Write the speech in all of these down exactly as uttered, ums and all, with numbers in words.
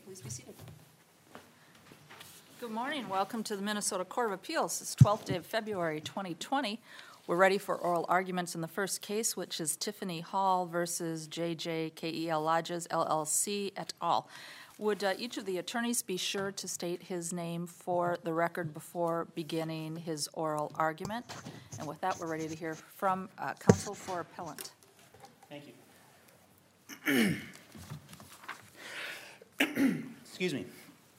Please be seated. Good morning. Welcome to the Minnesota Court of Appeals. It's twelfth day of February twenty twenty. We're ready for oral arguments in the first case, which is Tiffany Hall versus J J K E L Lodges, L L C, et al. Would uh, each of the attorneys be sure to state his name for the record before beginning his oral argument? And with that, we're ready to hear from uh, counsel for appellant. Thank you. Excuse me.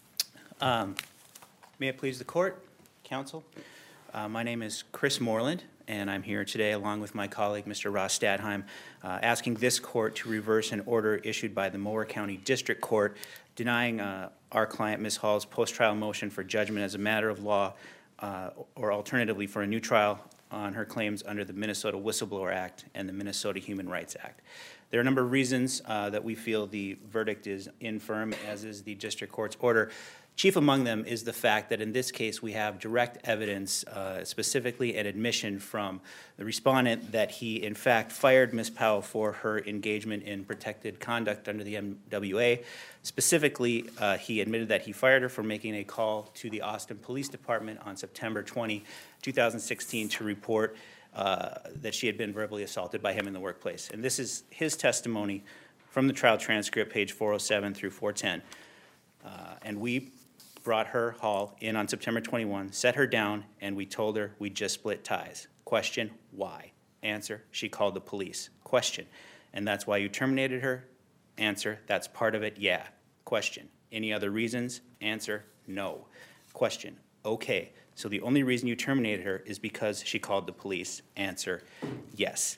Um, may it please the court, counsel. Uh, my name is Chris Moreland, and I'm here today along with my colleague, Mister Ross Stadheim, uh, asking this court to reverse an order issued by the Mower County District Court denying uh, our client, Miz Hall's, post-trial motion for judgment as a matter of law, uh, or alternatively for a new trial on her claims under the Minnesota Whistleblower Act and the Minnesota Human Rights Act. There are a number of reasons uh, that we feel the verdict is infirm, as is the district court's order. Chief among them is the fact that in this case we have direct evidence, uh, specifically an admission from the respondent that he in fact fired Miz Powell for her engagement in protected conduct under the M W A. Specifically, uh, he admitted that he fired her for making a call to the Austin Police Department on September twentieth, two thousand sixteen to report uh, that she had been verbally assaulted by him in the workplace. And this is his testimony from the trial transcript, page four oh seven through four ten. Uh, and we brought her, Hall, in on September twenty-first, set her down, and we told her we just split ties. Question, why? Answer, she called the police. Question, and that's why you terminated her? Answer, that's part of it, yeah. Question, any other reasons? Answer, no. Question, okay, so the only reason you terminated her is because she called the police? Answer, yes.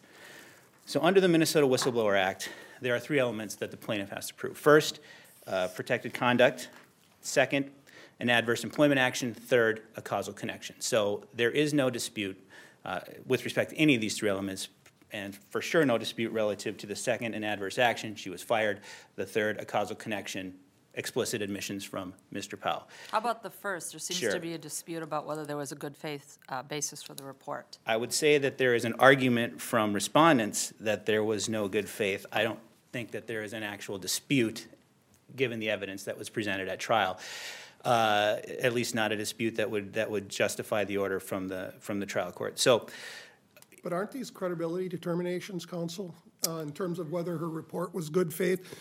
So under the Minnesota Whistleblower Act, there are three elements that the plaintiff has to prove. First, uh, protected conduct. Second, an adverse employment action. Third, a causal connection. So there is no dispute uh, with respect to any of these three elements, and for sure no dispute relative to the second, an adverse action. She was fired. The third, a causal connection, explicit admissions from Mister Powell. How about the first? There seems Sure. to be a dispute about whether there was a good faith uh, basis for the report. I would say that there is an argument from respondents that there was no good faith. I don't think that there is an actual dispute given the evidence that was presented at trial. Uh, at least not a dispute that would that would justify the order from the from the trial court. So, but aren't these credibility determinations, counsel, uh, in terms of whether her report was good faith?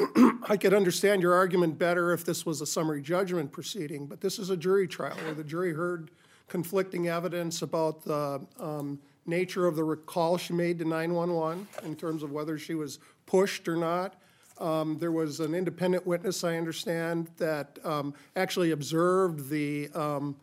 I could understand your argument better if this was a summary judgment proceeding, but this is a jury trial where the jury heard conflicting evidence about the um, nature of the call she made to nine one one in terms of whether she was pushed or not. Um, there was an independent witness, I understand, that um, actually observed the um,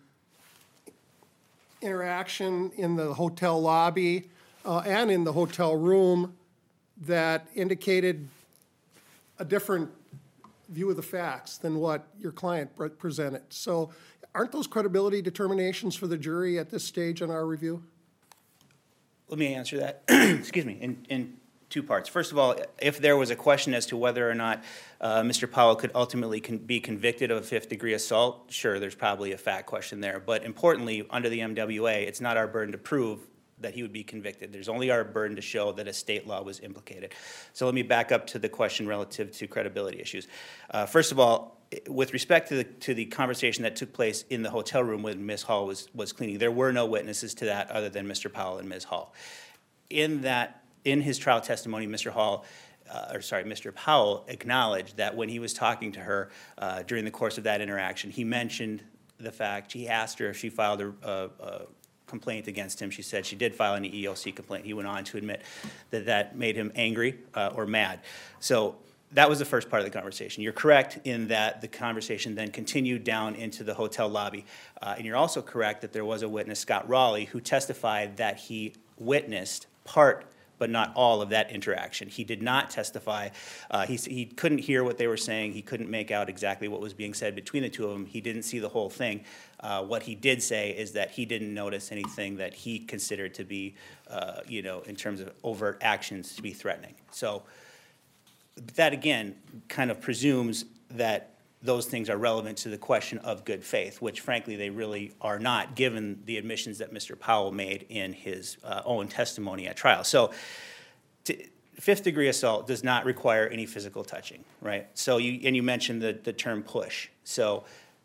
interaction in the hotel lobby uh, and in the hotel room that indicated a different view of the facts than what your client pre presented. So aren't those credibility determinations for the jury at this stage in our review? let me answer that, excuse me, in, in two parts. First of all, if there was a question as to whether or not uh, Mister Powell could ultimately con be convicted of a fifth degree assault, sure, there's probably a fact question there. But importantly, under the M W A, it's not our burden to prove that he would be convicted. There's only our burden to show that a state law was implicated. So let me back up to the question relative to credibility issues. Uh, first of all, with respect to the, to the conversation that took place in the hotel room when Miz Hall was, was cleaning, there were no witnesses to that other than Mister Powell and Miz Hall. In that, in his trial testimony, Mister Hall, uh, or sorry, Mister Powell acknowledged that when he was talking to her uh, during the course of that interaction, he mentioned the fact, he asked her if she filed a, a, a complaint against him. She said she did file an E E O C complaint. He went on to admit that that made him angry uh, or mad. So that was the first part of the conversation. You're correct in that the conversation then continued down into the hotel lobby. Uh, and you're also correct that there was a witness, Scott Raleigh, who testified that he witnessed part but not all of that interaction. He did not testify. Uh, he, he couldn't hear what they were saying. He couldn't make out exactly what was being said between the two of them. He didn't see the whole thing. Uh, what he did say is that he didn't notice anything that he considered to be, uh, you know, in terms of overt actions to be threatening. So that, again, kind of presumes that those things are relevant to the question of good faith, which, frankly, they really are not, given the admissions that Mister Powell made in his uh, own testimony at trial. So to, fifth-degree assault does not require any physical touching, right? So you, and you mentioned the, the term push. So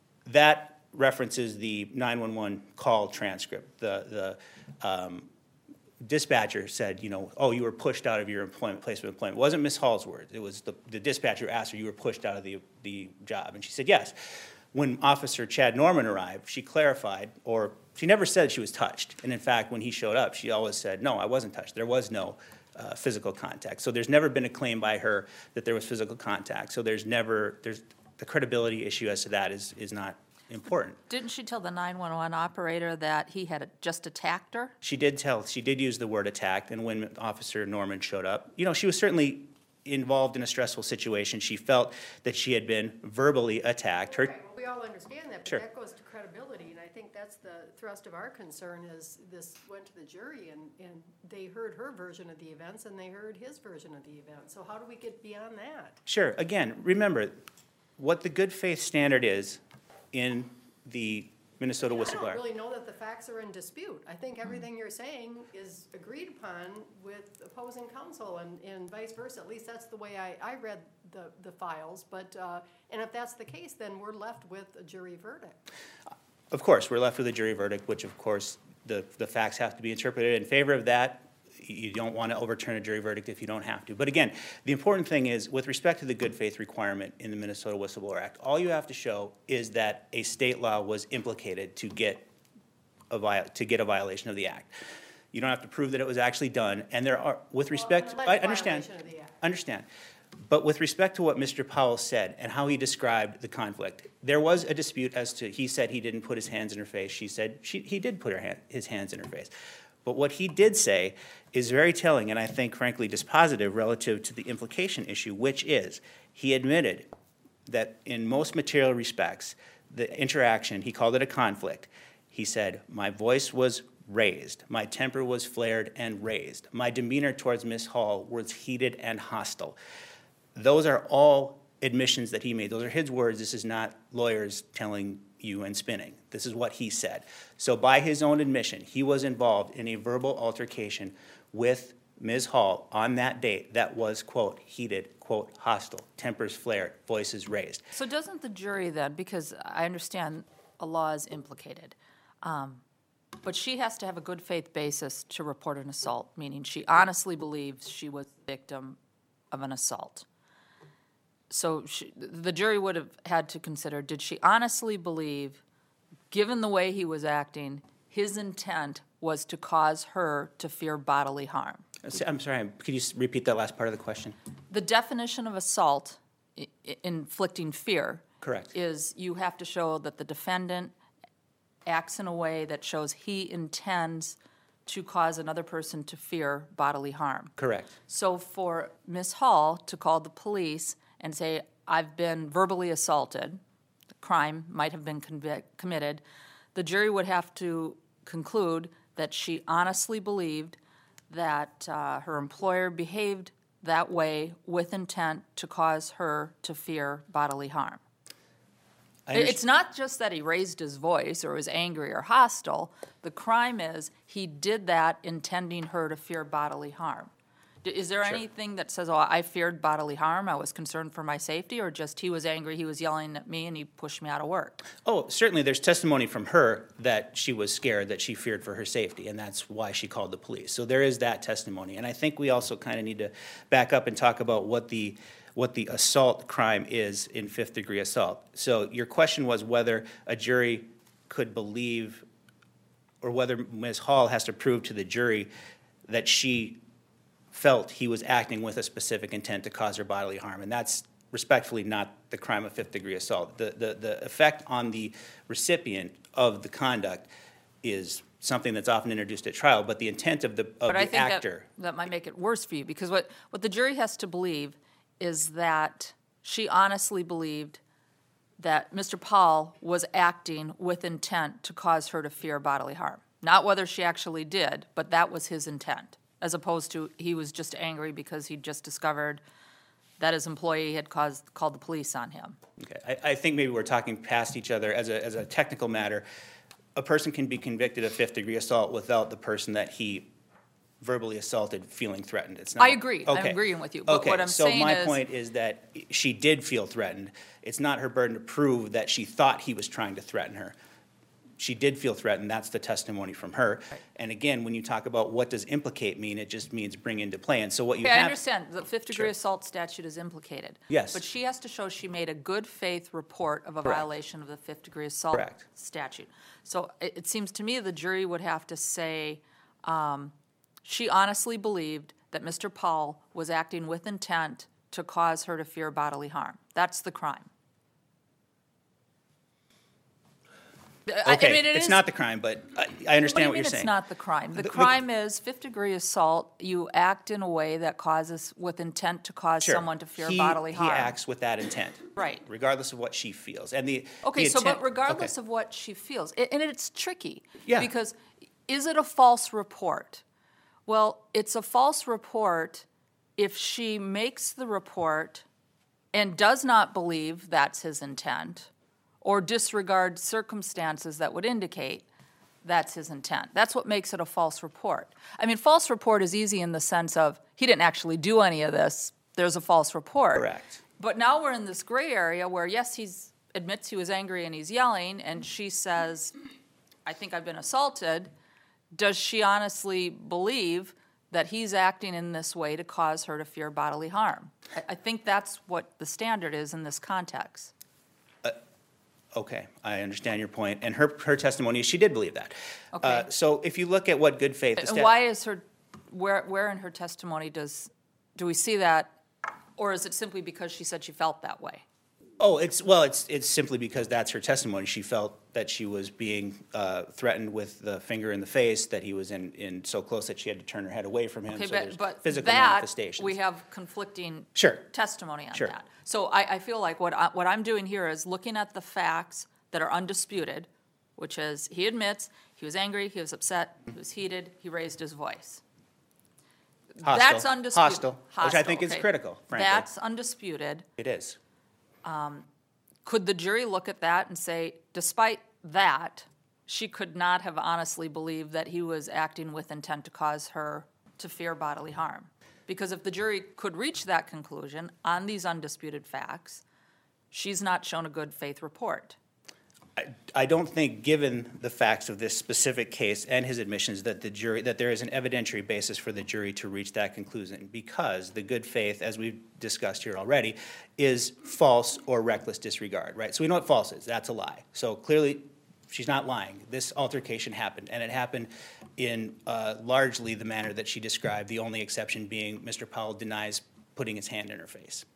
that references the nine one one call transcript. The, the um, dispatcher said, you know, oh, you were pushed out of your employment, place of employment. It wasn't Miz Hall's words. It was the, the dispatcher asked her, you were pushed out of the, the job. And she said, yes. When Officer Chad Norman arrived, she clarified, or she never said she was touched. And in fact, when he showed up, she always said, no, I wasn't touched. There was no uh, physical contact. So there's never been a claim by her that there was physical contact. So there's never, there's, the credibility issue as to that is, is not important. Didn't she tell the nine one one operator that he had just attacked her? She did tell, she did use the word attacked, and when Officer Norman showed up, you know, she was certainly involved in a stressful situation. She felt that she had been verbally attacked. Her, Right, well, we all understand that, but Sure. that goes to credibility, and I think that's the thrust of our concern is this went to the jury, and, and they heard her version of the events, and they heard his version of the event. So how do we get beyond that? Sure, again, remember, what the good faith standard is in the Minnesota I whistleblower. don't really know that the facts are in dispute. I think everything you're saying is agreed upon with opposing counsel and, and vice versa. At least that's the way I, I read the, the files. But, uh, and if that's the case, then we're left with a jury verdict. Of course, we're left with a jury verdict, which of course, the, the facts have to be interpreted in favor of that. You don't want to overturn a jury verdict if you don't have to. But again, the important thing is, with respect to the good faith requirement in the Minnesota Whistleblower Act, all you have to show is that a state law was implicated to get a viol- to get a violation of the act. You don't have to prove that it was actually done. And there are, with respect, Well, an I alleged understand, violation of the act. understand. But with respect to what Mister Powell said and how he described the conflict, there was a dispute as to, he said he didn't put his hands in her face. She said she, he did put her hand, his hands in her face. But what he did say is very telling, and I think frankly dispositive relative to the implication issue, which is he admitted that in most material respects, the interaction, he called it a conflict. He said, my voice was raised, my temper was flared and raised, my demeanor towards Miz Hall was heated and hostile. Those are all admissions that he made. Those are his words. This is not lawyers telling you and spinning. This is what he said. So by his own admission, he was involved in a verbal altercation with Miz Hall on that date that was, quote, heated, quote, hostile, tempers flared, voices raised. So doesn't the jury then, because I understand a law is implicated, um, but she has to have a good faith basis to report an assault, meaning she honestly believes she was the victim of an assault. So she, the jury would have had to consider, did she honestly believe, given the way he was acting, his intent was to cause her to fear bodily harm? I'm sorry, could you repeat that last part of the question? The definition of assault, i- i- inflicting fear, Correct. is you have to show that the defendant acts in a way that shows he intends to cause another person to fear bodily harm. Correct. So for Miz Hall to call the police and say, I've been verbally assaulted, the crime might have been convic- committed, the jury would have to conclude that she honestly believed that uh, her employer behaved that way with intent to cause her to fear bodily harm. I It- understand. It's not just that he raised his voice or was angry or hostile. The crime is he did that intending her to fear bodily harm. D- Is there Sure. anything that says, oh, I feared bodily harm, I was concerned for my safety, or just he was angry, he was yelling at me, and he pushed me out of work? Oh, certainly there's testimony from her that she was scared, that she feared for her safety, and that's why she called the police. So there is that testimony. And I think we also kind of need to back up and talk about what the what the assault crime is in fifth-degree assault. So your question was whether a jury could believe, or whether Miz Hall has to prove to the jury that she felt he was acting with a specific intent to cause her bodily harm. And that's respectfully not the crime of fifth-degree assault. The, the, the effect on the recipient of the conduct is something that's often introduced at trial, but the intent of the, of But I the think that, actor. that might make it worse for you, because what, what the jury has to believe is that she honestly believed that Mister Paul was acting with intent to cause her to fear bodily harm. Not whether she actually did, but that was his intent, as opposed to he was just angry because he just discovered that his employee had caused, called the police on him. Okay, I, I think maybe we're talking past each other. As a, as a technical matter, a person can be convicted of fifth-degree assault without the person that he verbally assaulted feeling threatened. It's not. I agree. I'm Okay. agreeing with you. But Okay, what I'm so saying my is- point is that she did feel threatened. It's not her burden to prove that she thought he was trying to threaten her. She did feel threatened. That's the testimony from her. And again, when you talk about what does implicate mean, it just means bring into play. And so what you Okay, I have. understand, the fifth degree Sure. assault statute is implicated. Yes. But she has to show she made a good faith report of a Correct. violation of the fifth degree assault Correct. statute. So it, it seems to me the jury would have to say, um, she honestly believed that Mister Powell was acting with intent to cause her to fear bodily harm. That's the crime. I- I Okay, mean, it it's is- not the crime, but I, I What do understand you what mean you're saying. it's not the crime? The The- the- crime is fifth degree assault, you act in a way that causes, with intent to cause Sure. someone to fear He- bodily harm. He acts with that intent. Right. Regardless of what she feels. And the. Okay, the so but intent- regardless okay. of what she feels, a- and it's tricky. Yeah. Because is it a false report? Well, it's a false report if she makes the report and does not believe that's his intent or disregards circumstances that would indicate that's his intent. That's what makes it a false report. I mean, false report is easy in the sense of he didn't actually do any of this. There's a false report. Correct. But now we're in this gray area where, yes, he's admits he was angry and he's yelling, and she says, I think I've been assaulted. Does she honestly believe that he's acting in this way to cause her to fear bodily harm? I, I think that's what the standard is in this context. Okay, I understand your point. And her, her testimony is she did believe that. Okay. Uh, So if you look at what good faith. the And stat- why is her, where, where in her testimony does, do we see that, or is it simply because she said she felt that way? Oh, it's, well, it's, it's simply because that's her testimony. She felt that she was being uh, threatened with the finger in the face, that he was in, in so close that she had to turn her head away from him. Okay, So but, there's but physical that, manifestations. we have conflicting Sure. testimony on Sure. that. So I, I feel like what I, what I'm doing here is looking at the facts that are undisputed, which is he admits he was angry, he was upset, he was heated, he raised his voice. Hostile. That's undisputed. Hostile, which I think is okay. critical, frankly. That's undisputed. It is. Could the jury look at that and say, despite that, she could not have honestly believed that he was acting with intent to cause her to fear bodily harm? Because if the jury could reach that conclusion on these undisputed facts, she's not shown a good faith report. I, I don't think, given the facts of this specific case and his admissions, that the jury, that there is an evidentiary basis for the jury to reach that conclusion, because the good faith, as we've discussed here already, is false or reckless disregard, right? So we know what false is. That's a lie. So clearly, she's not lying. This altercation happened, and it happened in uh, largely the manner that she described, the only exception being Mister Powell denies putting his hand in her face.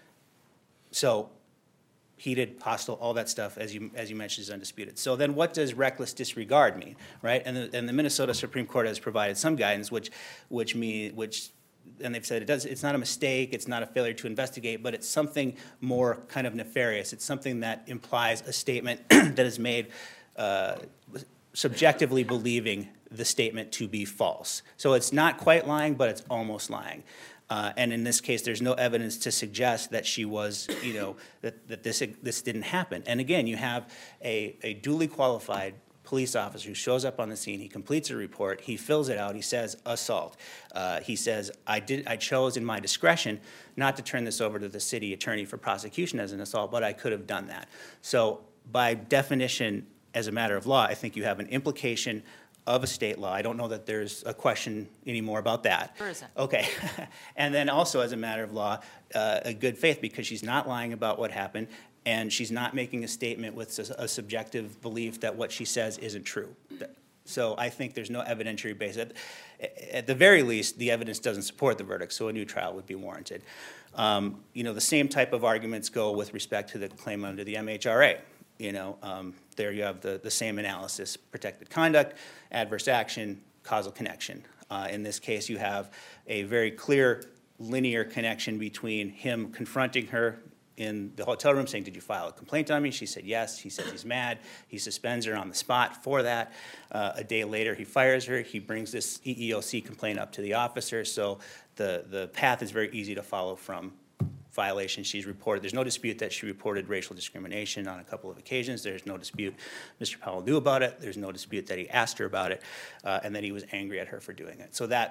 So heated, hostile, all that stuff, as you, as you mentioned, is undisputed. So then what does reckless disregard mean, right? And the, and the Minnesota Supreme Court has provided some guidance, which, which mean, which, and they've said it does, it's not a mistake, it's not a failure to investigate, but it's something more kind of nefarious. It's something that implies a statement that is made uh, subjectively believing the statement to be false. So it's not quite lying, but it's almost lying. Uh, and in this case, there's no evidence to suggest that she was, you know, that, that this, this didn't happen. And again, you have a, a duly qualified police officer who shows up on the scene, he completes a report, he fills it out, he says assault. Uh, he says, I did, I chose in my discretion not to turn this over to the city attorney for prosecution as an assault, but I could have done that. So by definition, as a matter of law, I think you have an implication of a state law. I don't know that there's a question anymore about that. There isn't. Okay. And then also, as a matter of law, uh, a good faith, because she's not lying about what happened, and she's not making a statement with a, a subjective belief that what she says isn't true. So I think there's no evidentiary basis. At, at the very least, the evidence doesn't support the verdict, so a new trial would be warranted. Um, you know, the same type of arguments go with respect to the claim under the M H R A. You know, um, there you have the, the same analysis: protected conduct, adverse action, causal connection. Uh, in this case, you have a very clear linear connection between him confronting her in the hotel room saying, did you file a complaint on me? She said yes. He says he's mad. He suspends her on the spot for that. Uh, a day later, he fires her. He brings this E E O C complaint up to the officer. So the, the path is very easy to follow from violation she's reported. There's no dispute that she reported racial discrimination on a couple of occasions. There's no dispute Mister Powell knew about it. There's no dispute that he asked her about it, uh, and that he was angry at her for doing it. So that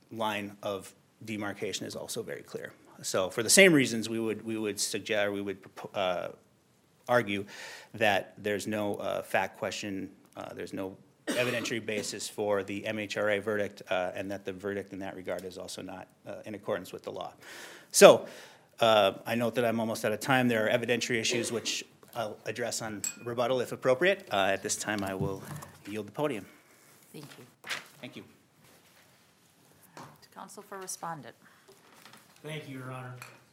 line of demarcation is also very clear. So for the same reasons, we would, we would suggest, we would uh, argue that there's no uh, fact question, uh, there's no evidentiary basis for the M H R A verdict, uh, and that the verdict in that regard is also not uh, in accordance with the law. So uh, I note that I'm almost out of time. There are evidentiary issues which I'll address on rebuttal if appropriate. Uh, At this time, I will yield the podium. Thank you. Thank you. To counsel for respondent. Thank you, Your Honor.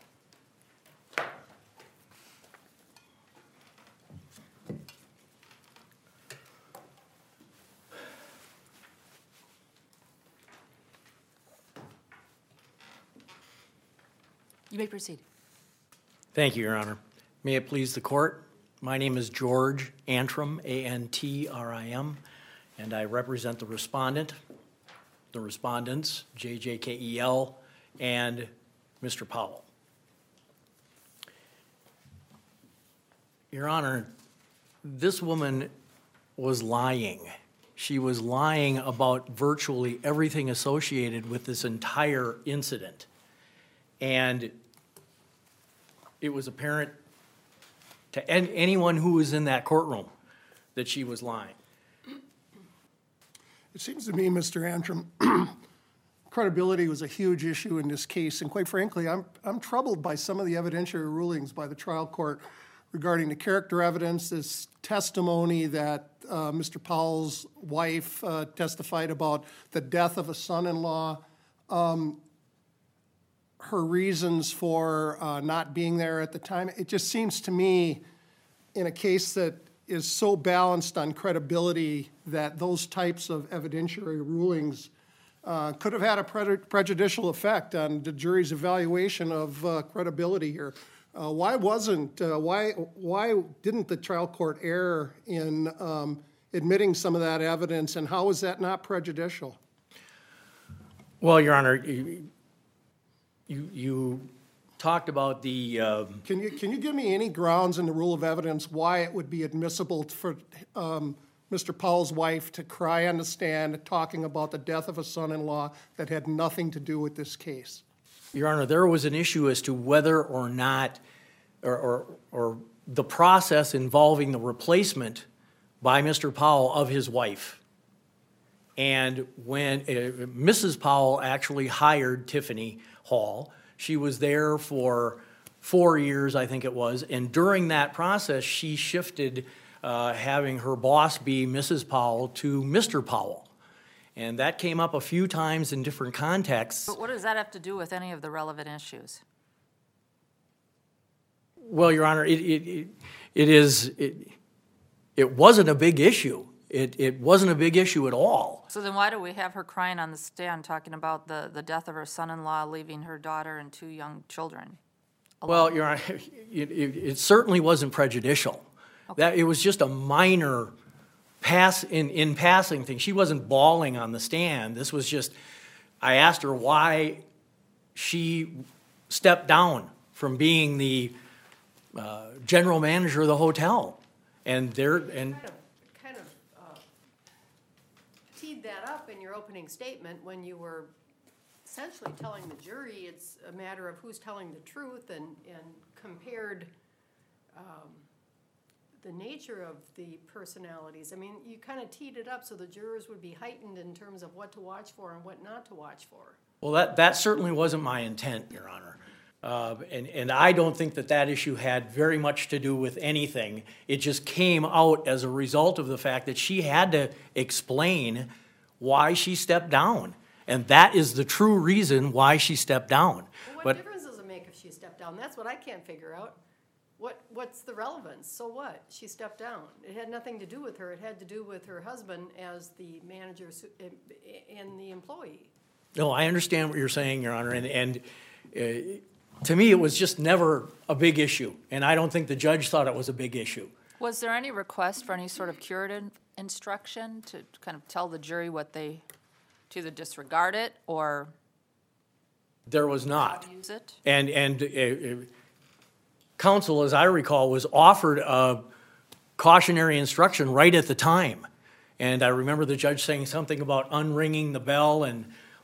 You may proceed. Thank you, Your Honor. May it please the court, my name is George Antrim, A N T R I M, and I represent the respondent, the respondents, J J K E L, and Mister Powell. Your Honor, this woman was lying. She was lying about virtually everything associated with this entire incident. And it was apparent to an- anyone who was in that courtroom that she was lying. It seems to me, Mister Antrim, credibility was a huge issue in this case, and quite frankly, I'm, I'm troubled by some of the evidentiary rulings by the trial court regarding the character evidence, this testimony that uh, Mister Powell's wife uh, testified about the death of a son-in-law, um, her reasons for uh, not being there at the time. It just seems to me, in a case that is so balanced on credibility, that those types of evidentiary rulings uh, could have had a pre- prejudicial effect on the jury's evaluation of uh, credibility here. Uh, why wasn't, uh, why, why didn't the trial court err in um, admitting some of that evidence, and how is that not prejudicial? Well, Your Honor, you, you, you talked about the, um, Can you, can you give me any grounds in the rule of evidence why it would be admissible for um, Mister Powell's wife to cry on the stand talking about the death of a son-in-law that had nothing to do with this case? Your Honor, there was an issue as to whether or not, or, or, or the process involving the replacement by Mister Powell of his wife. And when uh, Missus Powell actually hired Tiffany Hall, she was there for four years, I think it was, and during that process, she shifted uh, having her boss be Missus Powell to Mister Powell. And that came up a few times in different contexts. But what does that have to do with any of the relevant issues? Well, Your Honor, it, it, it, it is, it, it wasn't a big issue. It, it wasn't a big issue at all. So then why do we have her crying on the stand talking about the, the death of her son-in-law, leaving her daughter and two young children? Well, Your Honor, it, it, it certainly wasn't prejudicial. That, it was just a minor pass, in, in passing thing. She wasn't bawling on the stand. This was just, I asked her why she stepped down from being the uh, general manager of the hotel. And there, and Kind of, kind of uh, teed that up in your opening statement when you were essentially telling the jury it's a matter of who's telling the truth, and, and compared um, the nature of the personalities. I mean, you kind of teed it up so the jurors would be heightened in terms of what to watch for and what not to watch for. well, that, that certainly wasn't my intent, Your Honor. Uh, and, and I don't think that that issue had very much to do with anything. It just came out as a result of the fact that she had to explain why she stepped down. And that is the true reason why she stepped down. Well, what But difference does it make if she stepped down? That's what I can't figure out. What, what's the relevance? So what? She stepped down. It had nothing to do with her. It had to do with her husband as the manager su- and the employee. no, I understand what you're saying, Your Honor, and, and uh, to me, it was just never a big issue. And I don't think the judge thought it was a big issue. Was there any request for any sort of curative instruction to kind of tell the jury what they, to either disregard it or There was not. use it? And, and uh, uh, counsel, as I recall, was offered a cautionary instruction right at the time. And I remember the judge saying something about unringing the bell and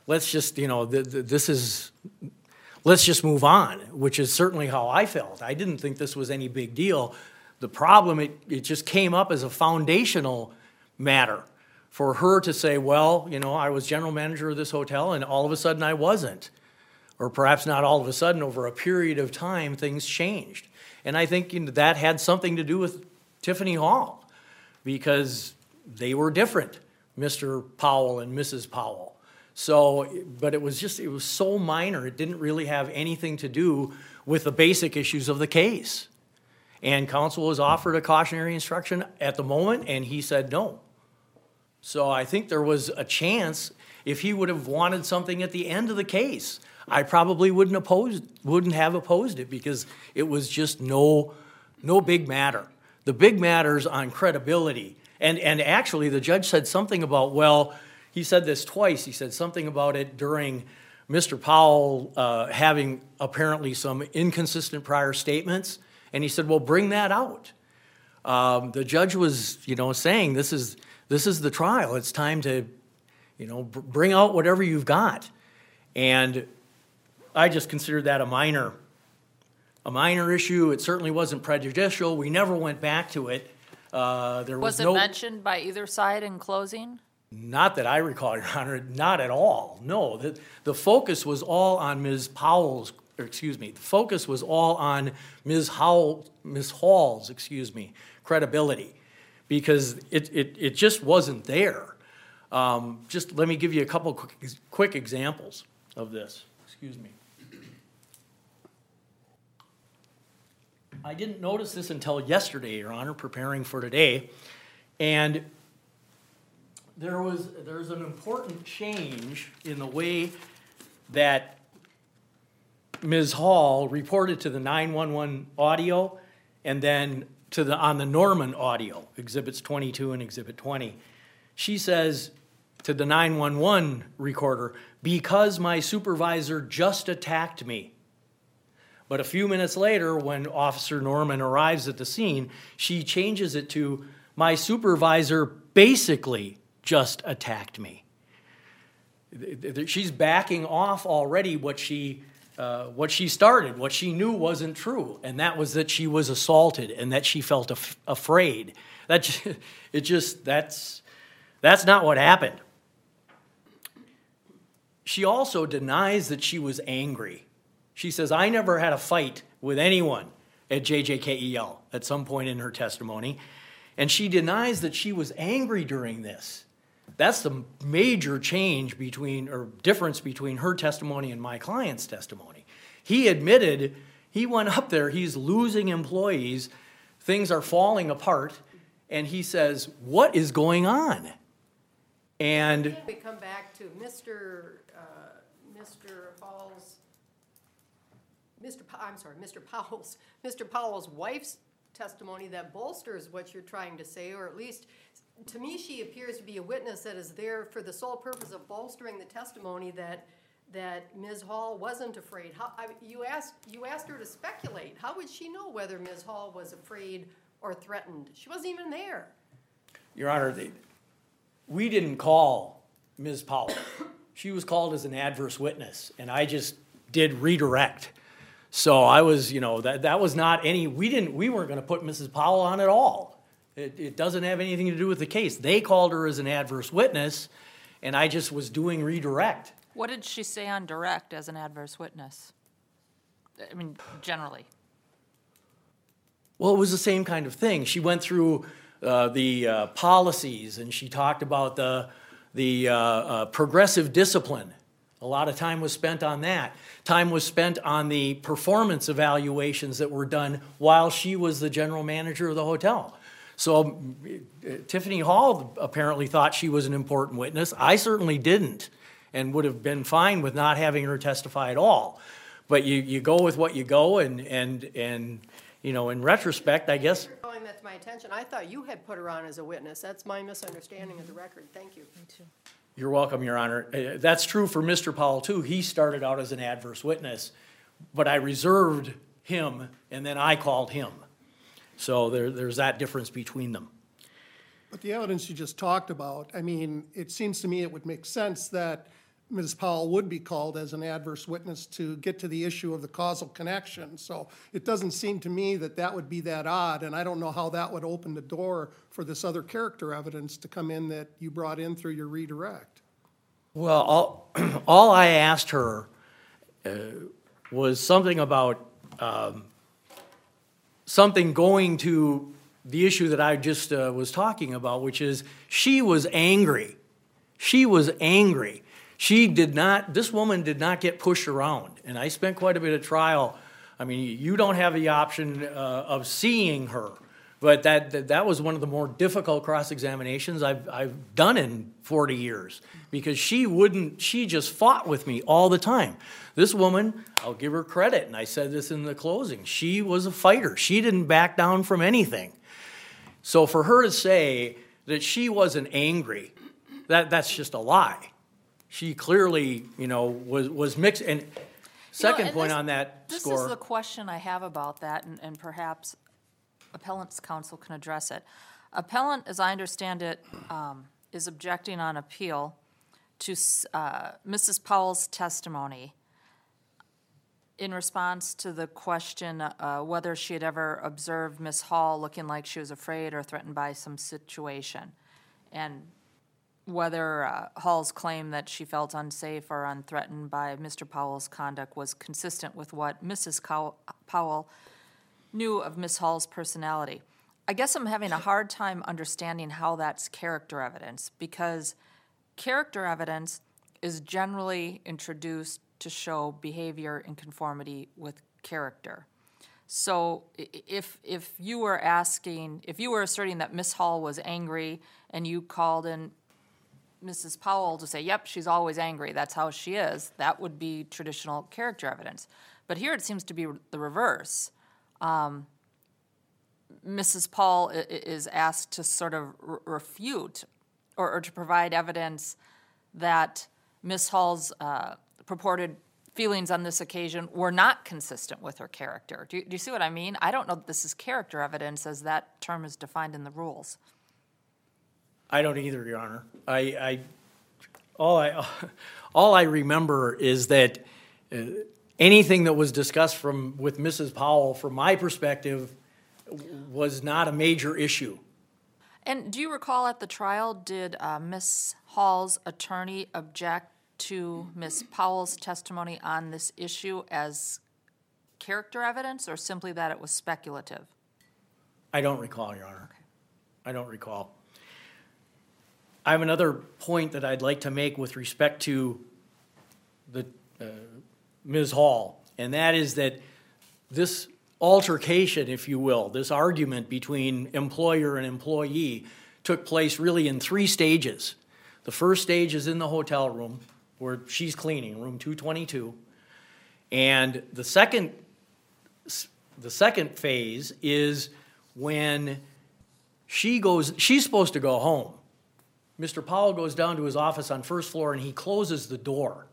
let's just, you know, th- th- this is, let's just move on, which is certainly how I felt. I didn't think this was any big deal. The problem, it, it just came up as a foundational matter for her to say, well, you know, I was general manager of this hotel and all of a sudden I wasn't. Or perhaps not all of a sudden, over a period of time, things changed. And I think you know, that had something to do with Tiffany Hall, because they were different, Mister Powell and Missus Powell. So, but it was just, it was so minor, it didn't really have anything to do with the basic issues of the case. And counsel was offered a cautionary instruction at the moment, and he said no. So I think there was a chance, if he would have wanted something at the end of the case, I probably wouldn't oppose, wouldn't have opposed it, because it was just no, no big matter. The big matter's on credibility. And, and actually, the judge said something about, well, he said this twice. He said something about it during Mister Powell uh, having apparently some inconsistent prior statements. And he said, well, bring that out. Um, the judge was, you know, saying this is, this is the trial. It's time to, you know, br- bring out whatever you've got. And I just considered that a minor, a minor issue. It certainly wasn't prejudicial. We never went back to it. Uh, there was, Was it no, mentioned by either side in closing? not that I recall, Your Honor, not at all. No, the, the focus was all on Miz Powell's, or excuse me, the focus was all on Miz Howell, Miz Hall's, excuse me, credibility, because it, it, it just wasn't there. Um, just let me give you a couple quick, quick examples of this. Excuse me. I didn't notice this until yesterday, Your Honor, preparing for today, and there was there's an important change in the way that Miz Hall reported to the nine one one audio, and then to the on the Norman audio, Exhibits twenty-two and Exhibit twenty. She says to the nine one one recorder, because my supervisor just attacked me. But a few minutes later, when Officer Norman arrives at the scene, she changes it to, my supervisor basically just attacked me. She's backing off already what she, uh, what she started, what she knew wasn't true, and that was that she was assaulted and that she felt af- afraid. That just, it just, that's, that's not what happened. She also denies that she was angry. She says, I never had a fight with anyone at J J K E L at some point in her testimony. And she denies that she was angry during this. That's the major change between, or difference between her testimony and my client's testimony. He admitted, he went up there, he's losing employees, things are falling apart, and he says, what is going on? And We come back to Mister uh, Mister Hall's, Mister Pa- I'm sorry, Mister Powell's, Mister Powell's wife's testimony that bolsters what you're trying to say, or at least, to me, she appears to be a witness that is there for the sole purpose of bolstering the testimony that that Miz Hall wasn't afraid. How, I, you asked you asked her to speculate. How would she know whether Miz Hall was afraid or threatened? She wasn't even there. Your Honor, they, we didn't call Miz Powell. She was called as an adverse witness, and I just did redirect. So I was, you know, that that was not any, we didn't, we weren't going to put Missus Powell on at all. It, it doesn't have anything to do with the case. They called her as an adverse witness, and I just was doing redirect. What did she say on direct as an adverse witness? I mean, generally. Well, it was the same kind of thing. She went through uh, the uh, policies, and she talked about the, the uh, uh, progressive discipline. A lot of time was spent on that. Time was spent on the performance evaluations that were done while she was the general manager of the hotel. So uh, Tiffany Hall apparently thought she was an important witness. I certainly didn't, and would have been fine with not having her testify at all. But you, you go with what you go, and, and, and you know, in retrospect, I guess. You're calling that to my attention. I thought you had put her on as a witness. That's my misunderstanding of the record. Thank you. Me too. You're welcome, Your Honor. Uh, That's true for Mister Powell, too. He started out as an adverse witness, but I reserved him, and then I called him. So there, there's that difference between them. But the evidence you just talked about, I mean, it seems to me it would make sense that Miz Powell would be called as an adverse witness to get to the issue of the causal connection. So it doesn't seem to me that that would be that odd, and I don't know how that would open the door for this other character evidence to come in that you brought in through your redirect. Well, all, all I asked her uh, was something about um, something going to the issue that I just uh, was talking about, which is she was angry. She was angry. She did not, this woman did not get pushed around. And I spent quite a bit of trial. I mean, you don't have the option uh, of seeing her. But that, that that was one of the more difficult cross-examinations I've, I've done in forty years. Because she wouldn't, she just fought with me all the time. This woman, I'll give her credit, and I said this in the closing, she was a fighter. She didn't back down from anything. So for her to say that she wasn't angry, that, that's just a lie. She clearly, you know, was, was mixed. And second and point this- on that This score. is the question I have about that, and, and perhaps appellant's counsel can address it. Appellant, as I understand it, um, is objecting on appeal to uh, Missus Powell's testimony in response to the question uh, whether she had ever observed Miss Hall looking like she was afraid or threatened by some situation, and whether uh, Hall's claim that she felt unsafe or unthreatened by Mister Powell's conduct was consistent with what Missus Cow- Powell knew of Miss Hall's personality. I guess I'm having a hard time understanding how that's character evidence, because character evidence is generally introduced to show behavior in conformity with character. So i- if if you were asking, if you were asserting that Miss Hall was angry and you called in Missus Powell to say, yep, she's always angry, that's how she is, that would be traditional character evidence. But here it seems to be the reverse. Um, Missus Paul i- i- is asked to sort of r- refute or, or to provide evidence that Miss Hall's uh, purported feelings on this occasion were not consistent with her character. Do you, do you see what I mean? I don't know that this is character evidence as that term is defined in the rules. I don't either, Your Honor. I, I all I all I remember is that uh, anything that was discussed from with Missus Powell, from my perspective, was not a major issue. And do you recall at the trial, did uh, Miss Hall's attorney object to Miss Powell's testimony on this issue as character evidence, or simply that it was speculative? I don't recall, Your Honor. I don't recall. I have another point that I'd like to make with respect to the uh, Miz Hall, and that is that this altercation, if you will, this argument between employer and employee took place really in three stages. The first stage is in the hotel room where she's cleaning, room two twenty-two, and the second the second phase is when she goes, she's supposed to go home. Mister Powell goes down to his office on first floor and he closes the door.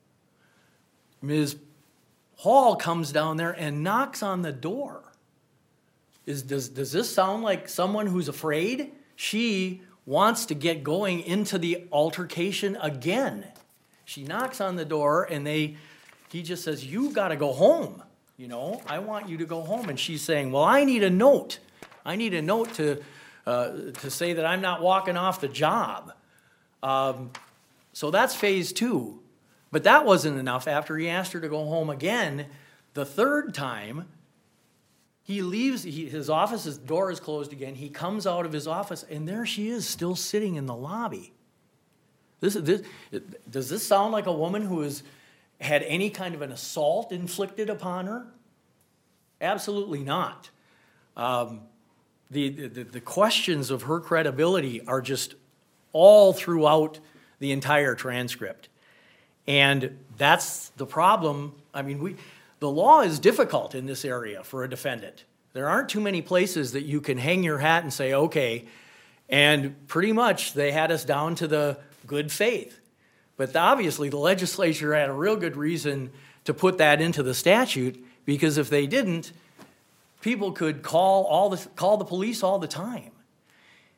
Miz Hall comes down there and knocks on the door. Is, does, does this sound like someone who's afraid? She wants to get going into the altercation again. She knocks on the door and they, he just says, you got to go home. You know, I want you to go home. And she's saying, well, I need a note. I need a note to, uh, to say that I'm not walking off the job. Um, so that's phase two. But that wasn't enough. After he asked her to go home again, the third time, he leaves, he, his office, his door is closed again. He comes out of his office, and there she is, still sitting in the lobby. This, this, does this sound like a woman who has had any kind of an assault inflicted upon her? Absolutely not. Um, the, the, the questions of her credibility are just all throughout the entire transcript. And that's the problem. I mean, we, the law is difficult in this area for a defendant. There aren't too many places that you can hang your hat and say, okay, and pretty much they had us down to the good faith. But obviously the legislature had a real good reason to put that into the statute, because if they didn't, people could call all the call the police all the time.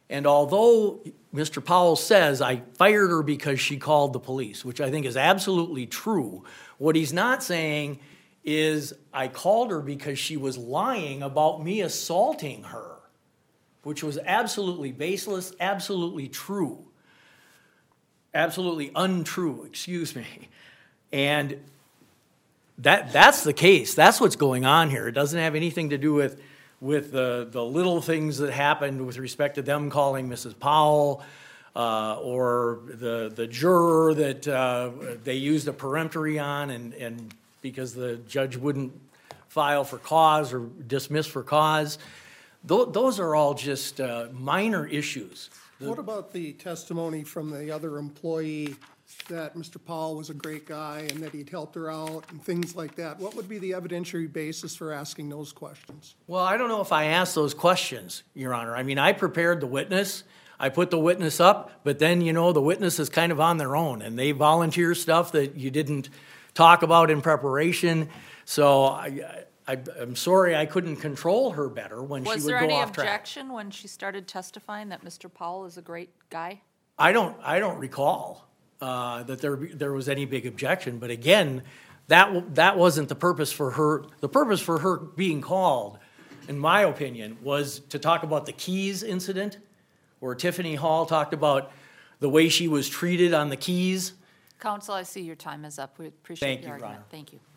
And although Mister Powell says, I fired her because she called the police, which I think is absolutely true, what he's not saying is, I called her because she was lying about me assaulting her, which was absolutely baseless, absolutely true. Absolutely untrue, excuse me. And that that's the case. That's what's going on here. It doesn't have anything to do with with the, the little things that happened with respect to them calling Missus Powell, uh, or the the juror that uh, they used a peremptory on, and, and because the judge wouldn't file for cause or dismiss for cause. Th- those are all just uh, minor issues. The- What about the testimony from the other employee that Mister Powell was a great guy and that he'd helped her out and things like that? What would be the evidentiary basis for asking those questions? Well, I don't know if I asked those questions, Your Honor. I mean, I prepared the witness. I put the witness up, but then, you know, the witness is kind of on their own, and they volunteer stuff that you didn't talk about in preparation. So I, I, I'm sorry I couldn't control her better when she Was would there go any off track. objection when she started testifying that Mister Powell is a great guy? I don't, I don't recall uh, that there, there was any big objection, but again, that, w- that wasn't the purpose for her. The purpose for her being called, in my opinion, was to talk about the Keys incident, where Tiffany Hall talked about the way she was treated on the Keys. Counsel, I see your time is up. We appreciate Thank your you, argument. Your Honor. Thank you.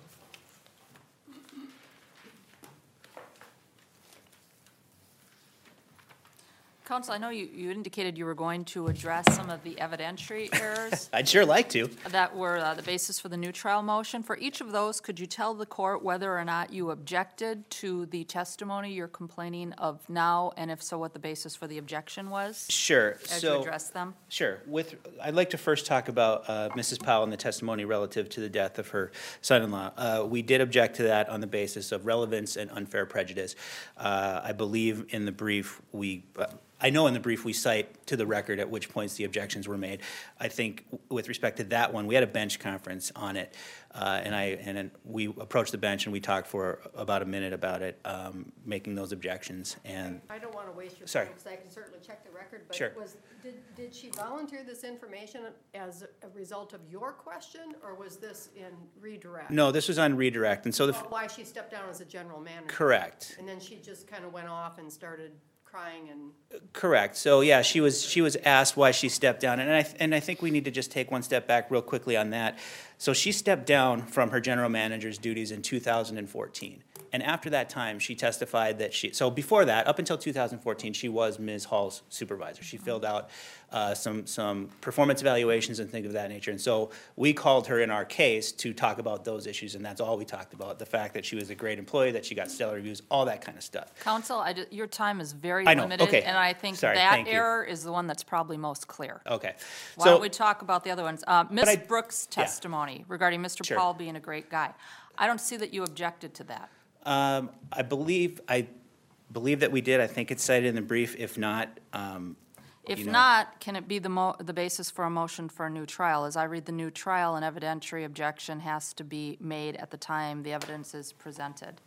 Counsel, I know you, you indicated you were going to address some of the evidentiary errors I'd sure like to. that were uh, the basis for the new trial motion. For each of those, could you tell the court whether or not you objected to the testimony you're complaining of now, and if so, what the basis for the objection was Sure. as you So, address them? sure. With, I'd like to first talk about uh, Missus Powell and the testimony relative to the death of her son-in-law. Uh, We did object to that on the basis of relevance and unfair prejudice. Uh, I believe in the brief, we, uh, I know in the brief we cite to the record at which points the objections were made. I think with respect to that one, we had a bench conference on it, uh, and I and then we approached the bench and we talked for about a minute about it, um, making those objections. And I don't want to waste your Sorry. time, because I can certainly check the record, but Sure. was, did, did she volunteer this information as a result of your question, or was this in redirect? no, this was on redirect, and so the About why she stepped down as a general manager? correct. And then she just kind of went off and started crying and, Correct. So, yeah, she was, she was asked why she stepped down, and I, and I think we need to just take one step back real quickly on that. So she stepped down from her general manager's duties in two thousand fourteen. And after that time, she testified that she, so before that, up until two thousand fourteen, she was Miz Hall's supervisor. She filled out uh, some, some performance evaluations and things of that nature. And so we called her in our case to talk about those issues, and that's all we talked about. The fact that she was a great employee, that she got stellar reviews, all that kind of stuff. Counsel, I ju- your time is very I know. limited. Okay. And I think Sorry. that Thank you. error is the one that's probably most clear. Okay. Why So- don't we talk about the other ones? Uh, Miz I- Brooks' yeah. testimony regarding Mister Sure. Paul being a great guy. I don't see that you objected to that. Um, I believe, I believe that we did. I think it's cited in the brief. If not, um, If you know. not, can it be the mo, the basis for a motion for a new trial? As I read the new trial, an evidentiary objection has to be made at the time the evidence is presented.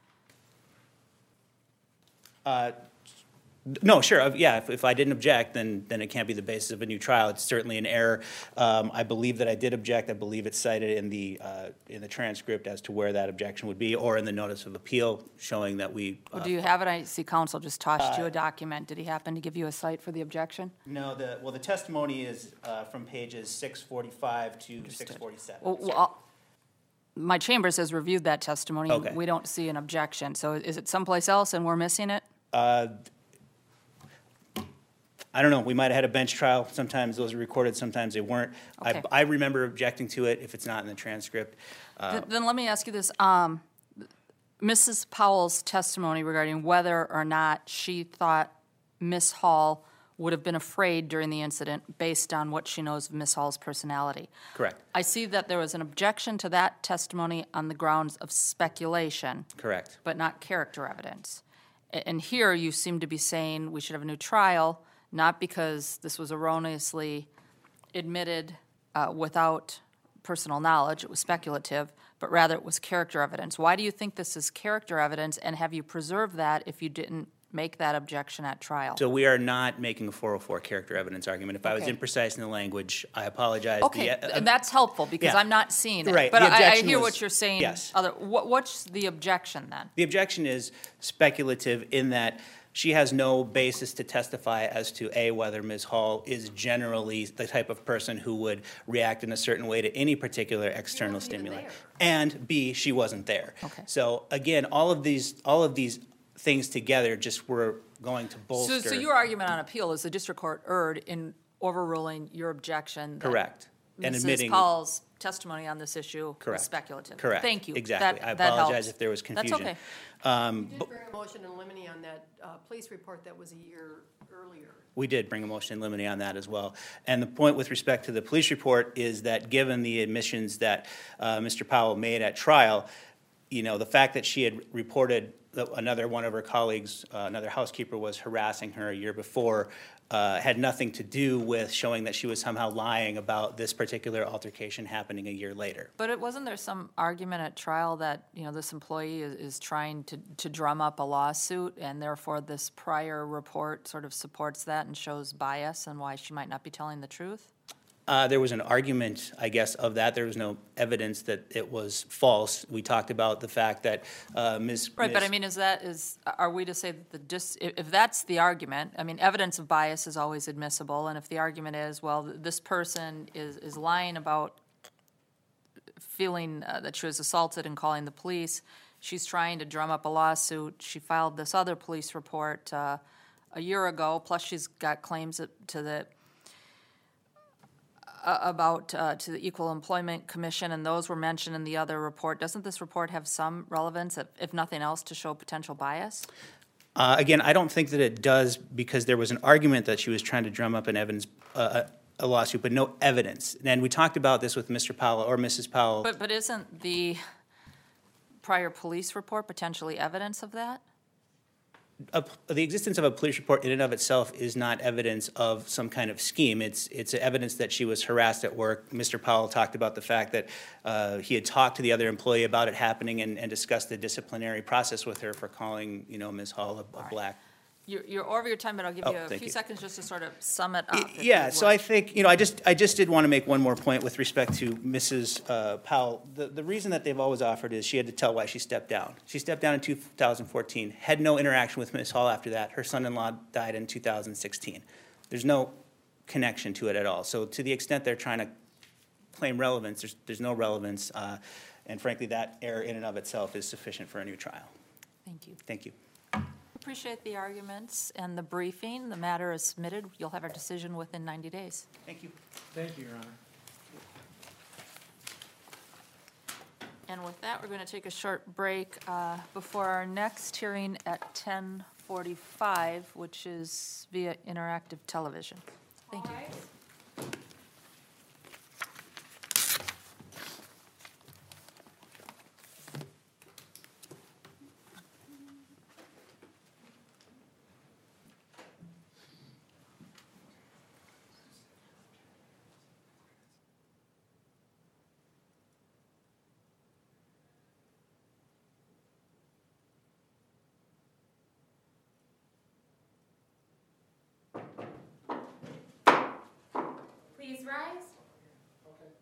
Uh, no, sure, uh, yeah, if, if I didn't object, then, then it can't be the basis of a new trial. It's certainly an error. Um, I believe that I did object. I believe it's cited in the, uh, in the transcript as to where that objection would be, or in the notice of appeal showing that we. Well, uh, do you have it? I see counsel just tossed you a document. Did he happen to give you a cite for the objection? No, the, well, the testimony is uh, from pages six forty-five to six forty-seven. Well, well, my chambers has reviewed that testimony. Okay. We don't see an objection. So is it someplace else and we're missing it? I don't know, we might have had a bench trial. Sometimes those are recorded, sometimes they weren't. I, Okay. I remember objecting to it if it's not in the transcript. Uh, Th- Then let me ask you this. Um, Missus Powell's testimony regarding whether or not she thought Miss Hall would have been afraid during the incident based on what she knows of Miss Hall's personality. Correct, I see that there was an objection to that testimony on the grounds of speculation, correct. but not character evidence. A- And here you seem to be saying we should have a new trial, not because this was erroneously admitted uh, without personal knowledge, it was speculative, but rather it was character evidence. Why do you think this is character evidence, and have you preserved that if you didn't make that objection at trial? So we are not making a four oh four character evidence argument. If I was Okay. imprecise in the language, I apologize. Okay, The, uh, and that's helpful, because yeah. I'm not seeing it. Right, But the I, I objection hear was- what you're saying. yes. Other, what, what's the objection then? The objection is speculative in that she has no basis to testify as to, A, whether Miz Hall is generally the type of person who would react in a certain way to any particular external wasn't even stimuli. there. And B, she wasn't there. Okay. So again, all of these, all of these things together just were going to So, bolster. so your argument on appeal is the district court erred in overruling your objection that Correct. And Missus admitting. Paul's testimony on this issue was Correct. speculative. Correct. Thank you. Exactly. That- I that apologize helps. if there was confusion. That's okay. Um, You did bring a motion in limine on that uh, police report that was a year earlier. We did bring a motion in limine on that as well. And the point with respect to the police report is that given the admissions that uh, Mister Powell made at trial, you know, the fact that she had reported that another one of her colleagues, uh, another housekeeper, was harassing her a year before, uh, had nothing to do with showing that she was somehow lying about this particular altercation happening a year later. But it, wasn't there some argument at trial that, you know, this employee is, is trying to, to drum up a lawsuit, and therefore this prior report sort of supports that and shows bias and why she might not be telling the truth? Uh, there was an argument, I guess, of that. There was no evidence that it was false. We talked about the fact that uh, Miz Right, but I Miz- mean, is that, is, are we to say that the, dis if, if that's the argument, I mean, evidence of bias is always admissible, and if the argument is, well, this person is, is lying about feeling uh, that she was assaulted and calling the police, she's trying to drum up a lawsuit, she filed this other police report uh, a year ago, plus she's got claims that- to the, uh, about, uh, to the Equal Employment Commission, and those were mentioned in the other report. Doesn't this report have some relevance, if, if nothing else, to show potential bias? Uh, Again, I don't think that it does, because there was an argument that she was trying to drum up an evidence, uh, a lawsuit, but no evidence. And we talked about this with Mister Powell or Missus Powell. But, but isn't the prior police report potentially evidence of that? A- The existence of a police report in and of itself is not evidence of some kind of scheme. It's, it's evidence that she was harassed at work. Mister Powell talked about the fact that uh, he had talked to the other employee about it happening and, and discussed the disciplinary process with her for calling, you know, Miz Hall a, a black. You're, you're over your time, but I'll give Oh, you a thank few you. seconds just to sort of sum it up. if Yeah, you so would. I think, you know, I just, I just did want to make one more point with respect to Missus uh, Powell. The, the reason that they've always offered is she had to tell why she stepped down. She stepped down in two thousand fourteen, had no interaction with Miz Hall after that. Her son-in-law died in two thousand sixteen. There's no connection to it at all. So to the extent they're trying to claim relevance, there's, there's no relevance. uh, And frankly, that error in and of itself is sufficient for a new trial. Thank you. Thank you. Appreciate the arguments and the briefing. The matter is submitted. You'll have a decision within ninety days. Thank you. Thank you, Your Honor. And with that, we're going to take a short break uh, before our next hearing at ten forty-five, which is via interactive television. Thank you. Please rise.